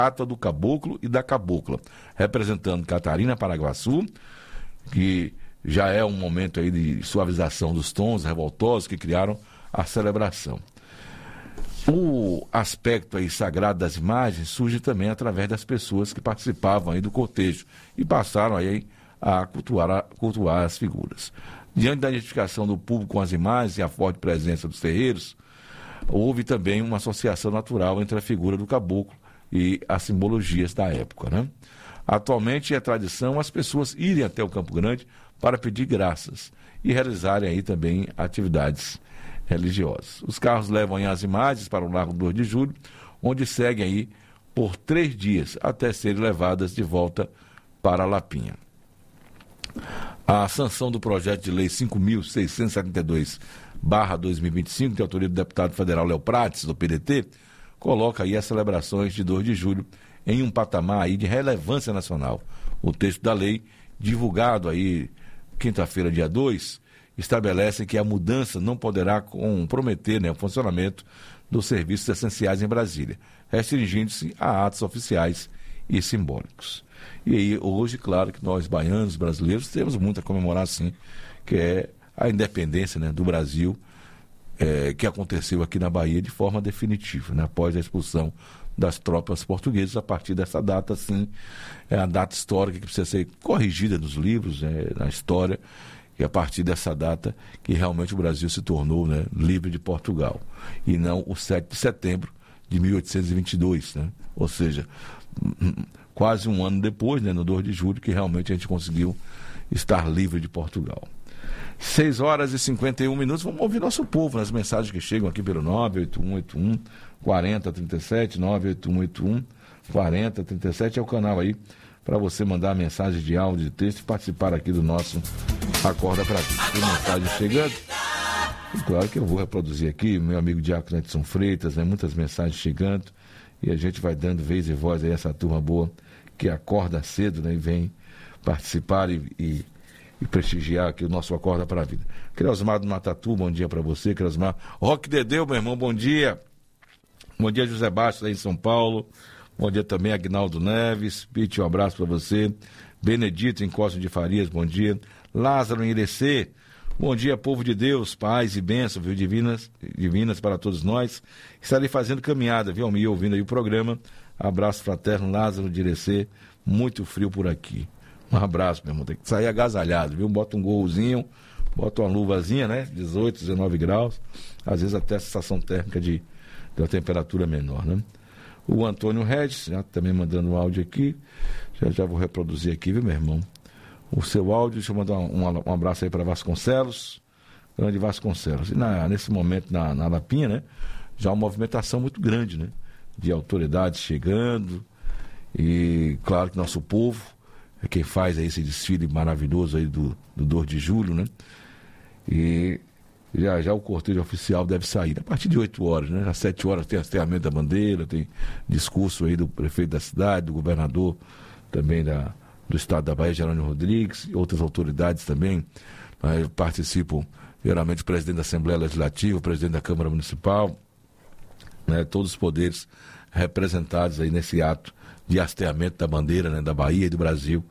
Ata do Caboclo e da Cabocla, representando Catarina Paraguaçu, que já é um momento aí de suavização dos tons revoltosos que criaram a celebração. O aspecto aí sagrado das imagens surge também através das pessoas que participavam aí do cortejo e passaram aí a cultuar as figuras. Diante da identificação do público com as imagens e a forte presença dos terreiros, houve também uma associação natural entre a figura do caboclo e as simbologias da época, né? Atualmente é tradição as pessoas irem até o Campo Grande para pedir graças e realizarem aí também atividades religiosas. Os carros levam aí as imagens para o Largo 2 de Julho, onde seguem aí por 3 dias até serem levadas de volta para Lapinha. A sanção do projeto de lei 5.672/2025, de autoria do deputado federal Léo Prates, do PDT, coloca aí as celebrações de 2 de julho em um patamar aí de relevância nacional. O texto da lei, divulgado aí quinta-feira, dia 2, estabelece que a mudança não poderá comprometer, né, o funcionamento dos serviços essenciais em Brasília, restringindo-se a atos oficiais e simbólicos. E aí, hoje, claro que nós, baianos, brasileiros, temos muito a comemorar, sim, que é a independência, né, do Brasil, que aconteceu aqui na Bahia de forma definitiva, né, após a expulsão das tropas portuguesas. A partir dessa data, sim, é a data histórica que precisa ser corrigida nos livros, na história, e a partir dessa data que realmente o Brasil se tornou, né, livre de Portugal, e não o 7 de setembro de 1822, né? Ou seja, quase um ano depois, né, no 2 de julho, que realmente a gente conseguiu estar livre de Portugal. 6h51, vamos ouvir nosso povo nas mensagens que chegam aqui pelo 98181-4037, 98181-4037, é o canal aí para você mandar mensagem de áudio, de texto e participar aqui do nosso Acorda Pra Vida. Tem mensagem chegando? E claro que eu vou reproduzir aqui, meu amigo Diácono Edson Freitas, né, muitas mensagens chegando, e a gente vai dando vez e voz a essa turma boa que acorda cedo, né, e vem participar e prestigiar aqui o nosso Acorda Pra Vida. Creosmar do Matatu, bom dia para você, Creosmar. Roque Dedeu, meu irmão, bom dia. Bom dia, José Bastos, aí em São Paulo. Bom dia também, Agnaldo Neves. Pete, um abraço para você. Benedito, em Costa de Farias, bom dia. Lázaro, em Irecê. Bom dia, povo de Deus, paz e bênçãos, viu, divinas para todos nós. Estarei fazendo caminhada, viu, me ouvindo aí o programa. Abraço fraterno, Lázaro de Irecê. Muito frio por aqui. Um abraço, meu irmão. Tem que sair agasalhado, viu? Bota um gorrozinho, bota uma luvazinha, né? 18, 19 graus. Às vezes até a sensação térmica de uma temperatura menor, né? O Antônio Regis, já também mandando um áudio aqui. Já vou reproduzir aqui, viu, meu irmão? O seu áudio, deixa eu mandar um abraço aí para Vasconcelos, grande Vasconcelos. E nesse momento na Lapinha, né? Já uma movimentação muito grande, né? De autoridades chegando. E claro que nosso povo é quem faz aí esse desfile maravilhoso aí do 2 de julho, né? E já o cortejo oficial deve sair a partir de 8 horas, né? Às 7 horas tem hasteamento da bandeira, tem discurso aí do prefeito da cidade, do governador também do estado da Bahia, Jerônimo Rodrigues, e outras autoridades também, participam geralmente o presidente da Assembleia Legislativa, o presidente da Câmara Municipal, né? Todos os poderes representados aí nesse ato de hasteamento da bandeira, né, da Bahia e do Brasil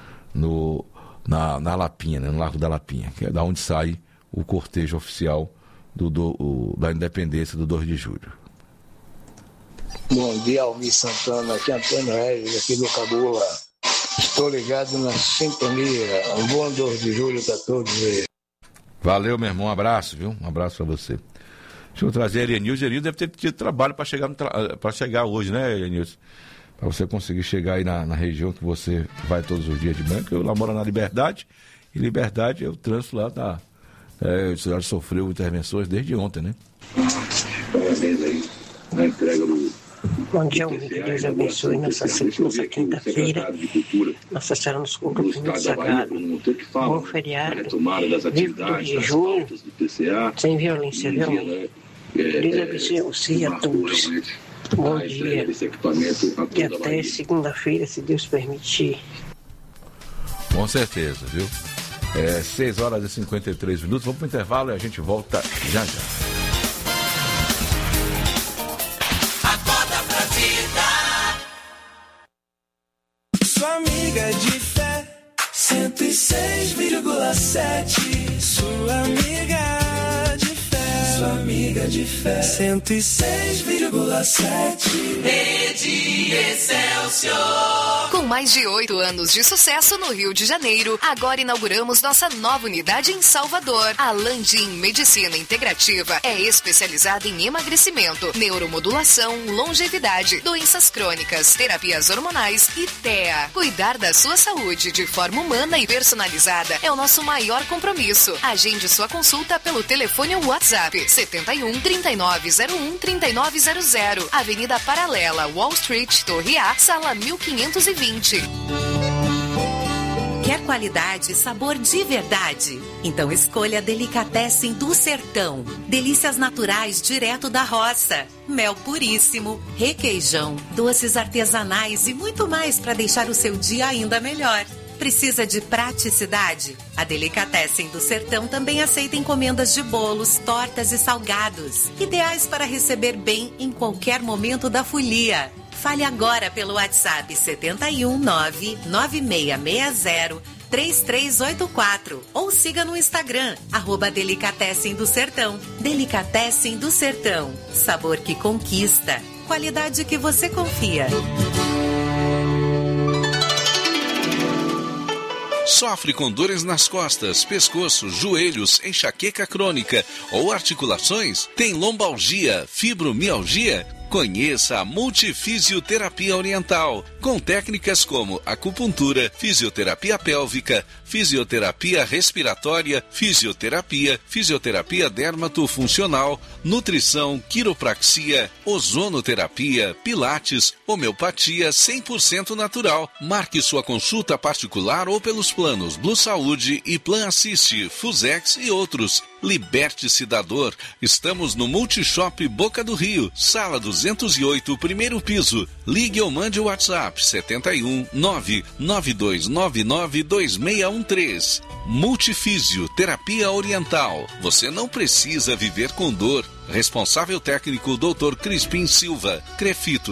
na Lapinha, né, no Largo da Lapinha, que é da onde sai o cortejo oficial da independência do 2 de julho. Bom dia, Almir Santana, aqui é Antônio Regis, aqui do Cabula. Estou ligado na sintonia. Um bom 2 de julho para todos. Valeu, meu irmão, um abraço, viu? Um abraço para você. Deixa eu trazer a Erenilson. Erenilson deve ter tido trabalho para chegar hoje, né, Erenilson? Para você conseguir chegar aí na região que você vai todos os dias de manhã, que eu lá moro na Liberdade, e Liberdade, o trânsito lá tá... o senhor sofreu intervenções desde ontem, né? Parabéns aí na entrega do... Bom dia, que Deus abençoe nossa quinta-feira. Nossa Senhora nos cubra com muito sagrado. Bom feriado, livre 2 de julho, sem violência, viu? Deus abençoe a todos. Bom dia. E até segunda-feira, se Deus permitir. Com certeza, viu? 6h53. Vamos para o intervalo e a gente volta já já. Acorda pra vida. sua amiga de fé. 106,7. Sua amiga de fé. Sua amiga de fé. 106,7. Rede Excelsior. Com mais de 8 anos de sucesso no Rio de Janeiro, agora inauguramos nossa nova unidade em Salvador. A Landim Medicina Integrativa é especializada em emagrecimento, neuromodulação, longevidade, doenças crônicas, terapias hormonais e TEA. Cuidar da sua saúde de forma humana e personalizada é o nosso maior compromisso. Agende sua consulta pelo telefone ou WhatsApp 71 3901 3900, Avenida Paralela, Wall Street, Torre A, sala 1520. Quer qualidade e sabor de verdade? Então escolha Delicatessen do Sertão. Delícias naturais direto da roça. Mel puríssimo, requeijão, doces artesanais e muito mais para deixar o seu dia ainda melhor. Precisa de praticidade? A Delicatessen do Sertão também aceita encomendas de bolos, tortas e salgados, ideais para receber bem em qualquer momento da folia. Fale agora pelo WhatsApp 71996603384 ou siga no Instagram, @Delicatessen do Sertão. Delicatessen do Sertão. Sabor que conquista. Qualidade que você confia. Sofre com dores nas costas, pescoço, joelhos, enxaqueca crônica ou articulações? Tem lombalgia, fibromialgia? Conheça a Multifisioterapia Oriental, com técnicas como acupuntura, fisioterapia pélvica, fisioterapia respiratória, fisioterapia dermatofuncional, nutrição, quiropraxia, ozonoterapia, pilates, homeopatia 100% natural. Marque sua consulta particular ou pelos planos Blue Saúde e Plan Assist, Fusex e outros. Liberte-se da dor. Estamos no Multishop Boca do Rio, sala 208, primeiro piso. Ligue ou mande o WhatsApp 71 992992613. Multifísio Terapia Oriental. Você não precisa viver com dor. Responsável técnico Dr. Crispim Silva. Crefito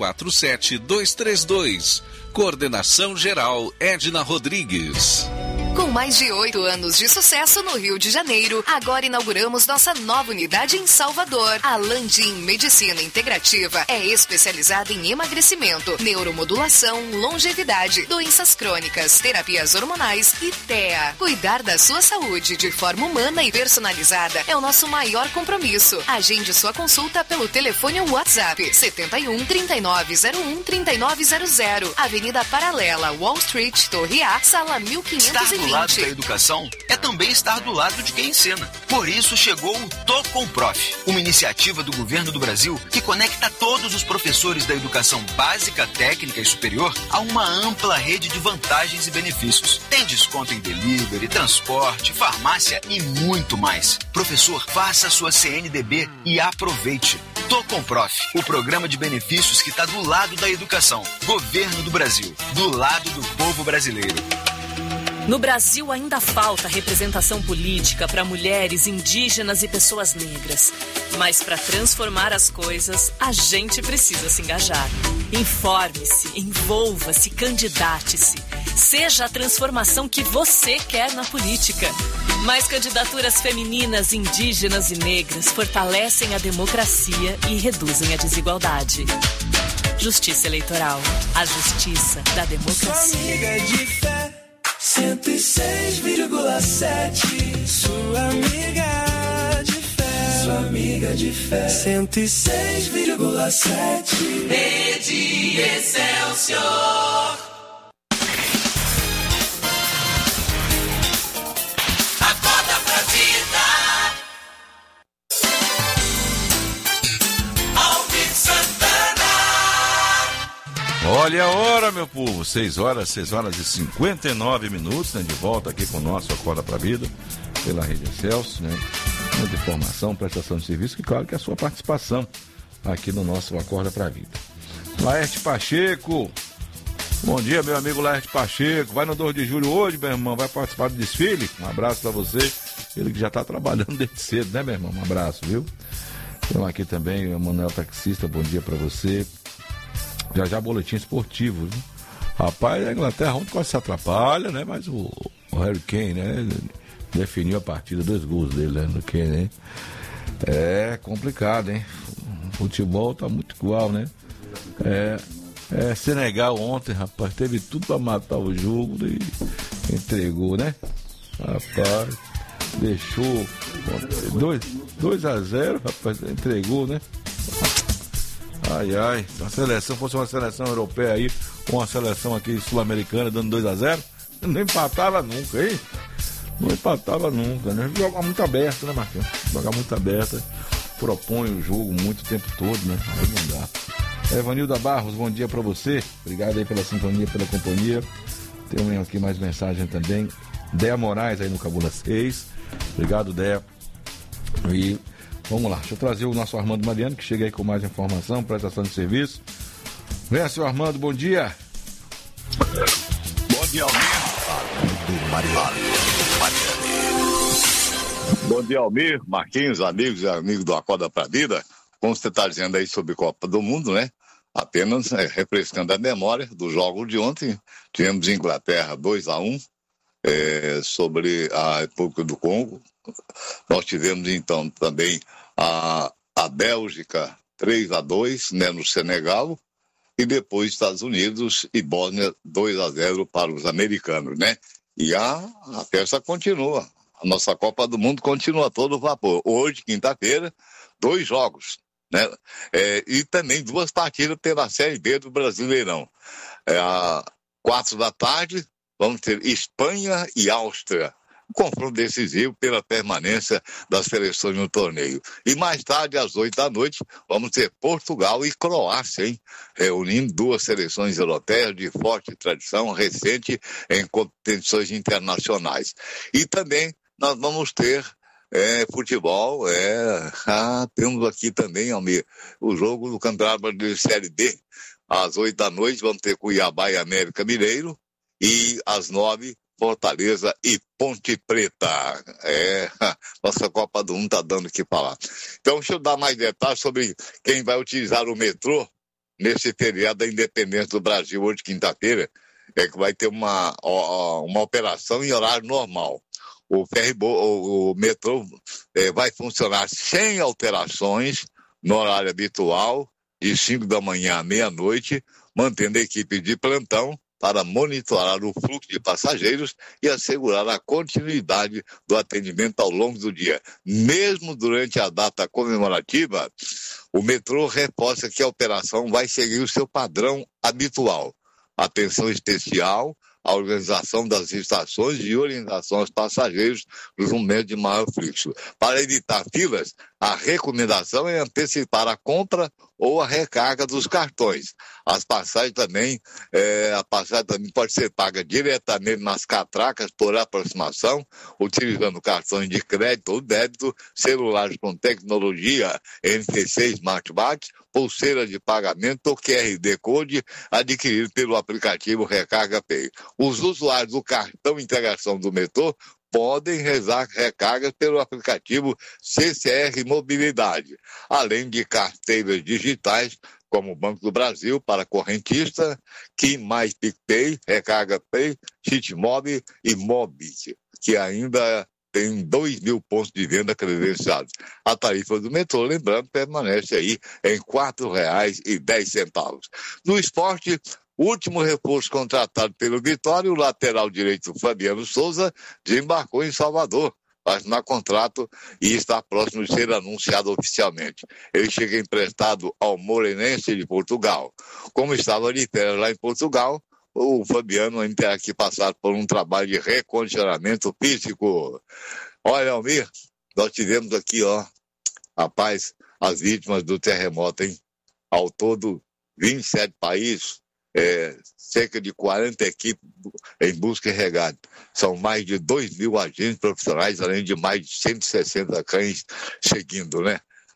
347232. Coordenação geral Edna Rodrigues. Com mais de 8 anos de sucesso no Rio de Janeiro, agora inauguramos nossa nova unidade em Salvador. A Landim Medicina Integrativa é especializada em emagrecimento, neuromodulação, longevidade, doenças crônicas, terapias hormonais e TEA. Cuidar da sua saúde de forma humana e personalizada é o nosso maior compromisso. Agende sua consulta pelo telefone ou WhatsApp 71 3901 3900, Avenida Paralela, Wall Street, Torre A, sala 1520. Do lado da educação é também estar do lado de quem ensina. Por isso chegou o Tô com Prof, uma iniciativa do governo do Brasil que conecta todos os professores da educação básica, técnica e superior a uma ampla rede de vantagens e benefícios. Tem desconto em delivery, transporte, farmácia e muito mais. Professor, faça sua CNDB e aproveite. Tô com Prof, o programa de benefícios que está do lado da educação. Governo do Brasil, do lado do povo brasileiro. No Brasil ainda falta representação política para mulheres, indígenas e pessoas negras. Mas para transformar as coisas, a gente precisa se engajar. Informe-se, envolva-se, candidate-se. Seja a transformação que você quer na política. Mais candidaturas femininas, indígenas e negras fortalecem a democracia e reduzem a desigualdade. Justiça Eleitoral. A justiça da democracia. 106,7. Sua amiga de fé. Sua amiga de fé. 106,7. Rede Excelsior. Acorda pra vida. Alvin Santana. Olha a hora, meu povo, 6 horas e 59 minutos, né? De volta aqui com o nosso Acorda pra Vida, pela Rede Excelsior, né? Muita informação, prestação de serviço e claro que a sua participação aqui no nosso Acorda pra Vida. Laerte Pacheco, bom dia, meu amigo Laerte Pacheco, vai no 2 de julho hoje, meu irmão, vai participar do desfile, um abraço pra você, ele que já tá trabalhando desde cedo, né, meu irmão, um abraço, viu? Tem aqui também o Manuel Taxista, bom dia pra você. Já boletim esportivo, viu? Rapaz, a Inglaterra ontem quase se atrapalha, né? Mas o Harry Kane, né? Definiu a partida, 2 gols dele, né? Do Kane, né? É complicado, hein? O futebol tá muito igual, né? Senegal ontem, rapaz, teve tudo pra matar o jogo e entregou, né? Rapaz, deixou 2-0, rapaz, entregou, né? Ai, se a seleção fosse uma seleção europeia aí, ou uma seleção aqui sul-americana dando 2-0, não empatava nunca, hein? Não empatava nunca, né? Joga muito aberto, né, Marquinhos? Joga muito aberto, propõe o jogo muito o tempo todo, né? Aí não dá. Evanilda Barros, bom dia pra você. Obrigado aí pela sintonia, pela companhia. Tem aqui mais mensagem também. Déa Moraes aí no Cabula 6. Obrigado, Déa. E vamos lá, deixa eu trazer o nosso Armando Mariano, que chega aí com mais informação, prestação de serviço. Venha, senhor Armando, bom dia. Bom dia, Almir. Bom dia, Almir, Marquinhos, amigos do Acorda pra Vida. Como você está dizendo aí sobre Copa do Mundo, né? Apenas refrescando a memória dos jogos de ontem. Tivemos Inglaterra 2-1 sobre a República do Congo. Nós tivemos então também a Bélgica 3-2, né, no Senegal. E depois Estados Unidos e Bósnia 2-0 para os americanos, né? E a festa continua. A nossa Copa do Mundo continua a todo vapor. Hoje, quinta-feira, 2 jogos. Né? E também 2 partidas pela Série B do Brasileirão. Às 4 da tarde, vamos ter Espanha e Áustria. Confronto decisivo pela permanência das seleções no torneio. E mais tarde, às 8 da noite, vamos ter Portugal e Croácia, hein? Reunindo 2 seleções europeias de forte tradição recente em competições internacionais. E também nós vamos ter futebol, temos aqui também, Almir, o jogo do Campeonato Brasileiro Série D. Às 8 da noite vamos ter Cuiabá e América Mineiro, e às 9, Fortaleza e Ponte Preta. Nossa Copa do Mundo está dando o que falar. Então, deixa eu dar mais detalhes sobre quem vai utilizar o metrô nesse feriado da Independência do Brasil, hoje, quinta-feira, que vai ter uma operação em horário normal. O metrô vai funcionar sem alterações no horário habitual, de 5 da manhã à meia-noite, mantendo a equipe de plantão para monitorar o fluxo de passageiros e assegurar a continuidade do atendimento ao longo do dia. Mesmo durante a data comemorativa, o metrô reforça que a operação vai seguir o seu padrão habitual. Atenção especial à organização das estações e orientação aos passageiros nos momentos de maior fluxo. Para evitar filas, a recomendação é antecipar a compra ou a recarga dos cartões. A passagem também pode ser paga diretamente nas catracas por aproximação, utilizando cartões de crédito ou débito, celulares com tecnologia NFC Smartbat, pulseira de pagamento ou QRD Code adquirido pelo aplicativo Recarga Pay. Os usuários do cartão integração do metrô podem realizar recargas pelo aplicativo CCR Mobilidade, além de carteiras digitais como o Banco do Brasil para correntista, Kim Mais PicPay, Recarga Pay, Xitmob e Mobit, que ainda tem 2.000 pontos de venda credenciados. A tarifa do metrô, lembrando, permanece aí em R$ 4,10. No esporte, o último reforço contratado pelo Vitória, o lateral direito Fabiano Souza, desembarcou em Salvador, vai assinar contrato e está próximo de ser anunciado oficialmente. Ele chega emprestado ao Moreirense de Portugal. Como estava de férias lá em Portugal, o Fabiano ainda terá que passar por um trabalho de recondicionamento físico. Olha, Almir, nós tivemos aqui, rapaz, as vítimas do terremoto, hein? Ao todo, 27 países, cerca de 40 equipes em busca e resgate. São mais de 2.000 agentes profissionais, além de mais de 160 cães seguindo, né?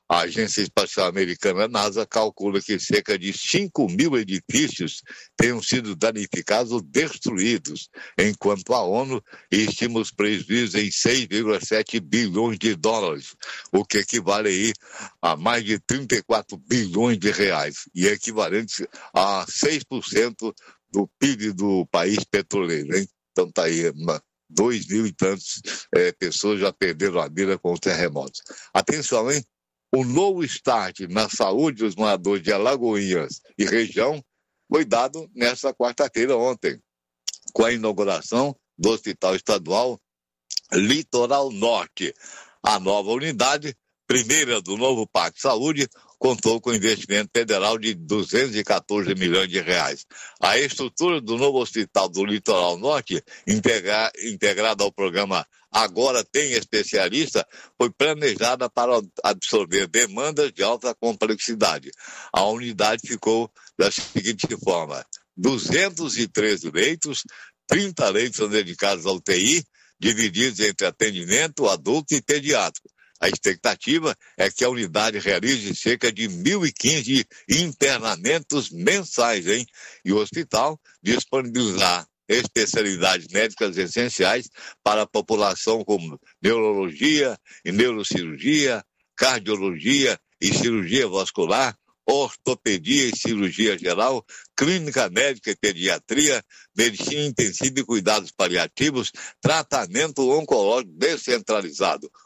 A Agência Espacial Americana, NASA, calcula que cerca de 5 mil edifícios tenham sido danificados ou destruídos, enquanto a ONU estima os prejuízos em 6,7 bilhões de dólares, o que equivale aí a mais de 34 bilhões de reais, e é equivalente a 6% do PIB do país petroleiro, hein? Então tá aí, 2 mil e tantas pessoas já perderam a vida com os terremotos. Atenção, hein? O novo start na saúde dos moradores de Alagoinhas e região foi dado nesta quarta-feira ontem, com a inauguração do Hospital Estadual Litoral Norte. A nova unidade, primeira do novo Parque Saúde, contou com investimento federal de 214 milhões de reais. A estrutura do novo Hospital do Litoral Norte, integrada ao programa Agora Tem Especialista, foi planejada para absorver demandas de alta complexidade. A unidade ficou da seguinte forma: 213 leitos, 30 leitos são dedicados ao UTI, divididos entre atendimento adulto e pediátrico. A expectativa é que a unidade realize cerca de 1.015 internamentos mensais, hein? E o hospital disponibilizar especialidades médicas essenciais para a população, como neurologia e neurocirurgia, cardiologia e cirurgia vascular, ortopedia e cirurgia geral, clínica médica e pediatria, medicina intensiva e cuidados paliativos, tratamento oncológico descentralizado.